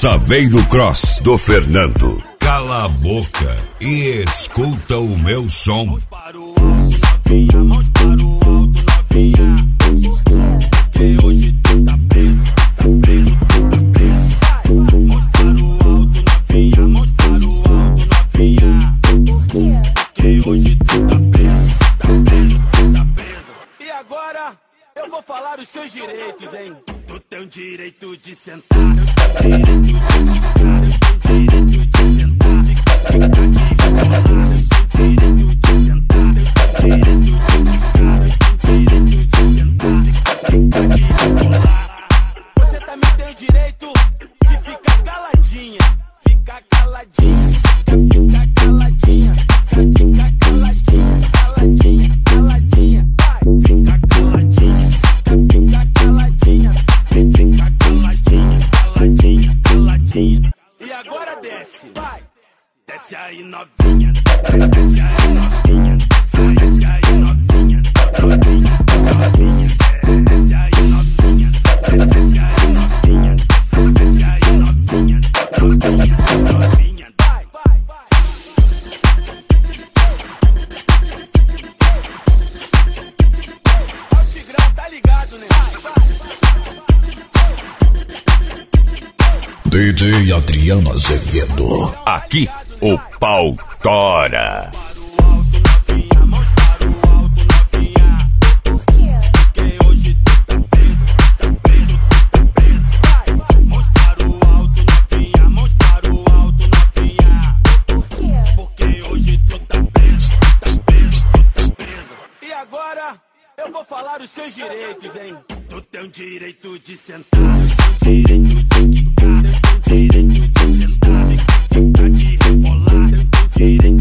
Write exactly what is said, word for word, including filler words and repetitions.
Saveiro Cross do Fernando. Cala a boca e escuta o meu som. Mãos para o alto, novinha, mãos para o alto, novinha. Porque hoje tu tá preso, tá preso, tá preso. Mãos para o alto, novinha, mãos para o alto, novinha. Porque hoje tu tá preso, tá preso, tá preso. E agora eu vou falar os seus direitos, hein? Tu tem o direito de sentar, eu tenho o direito de ficar, eu tenho o direito de sentar, ficar de rebolar, eu tenho o direito de sentar, eu tenho o direito de ficar, eu tenho o direito de sentar, ficar de rebolar. Você também tem o direito de ficar caladinha, ficar caladinha, ficar caladinha, ficar caladinha, caladinha, caladinha, vai, ficar caladinha, ficar caladinha, ficar caladinha, caladinha, caladinha. E agora desce, vai, desce aí novinha, desce aí novinha, desce aí novinha, novinha, novinha, desce aí novinha, desce aí novinha, desce aí novinha, novinha, novinha, vai, vai, vai. O Tigrão tá ligado, né? Vai, vai, D J Adriano Azevedo. Aqui o pau tora. mãos para o alto, novinha. Porque hoje tu tá preso, tá preso, tá preso. Mãos para o alto, novinha, mãos para o alto, novinha. Porque hoje tu tá preso, tá preso, tu tá preso. E agora eu vou falar os seus direitos, hein? Tu tem o direito de sentar, eu tenho o direito de quicar, eu tenho o direito de sentar, ficar de rebolar, eu tenho o direito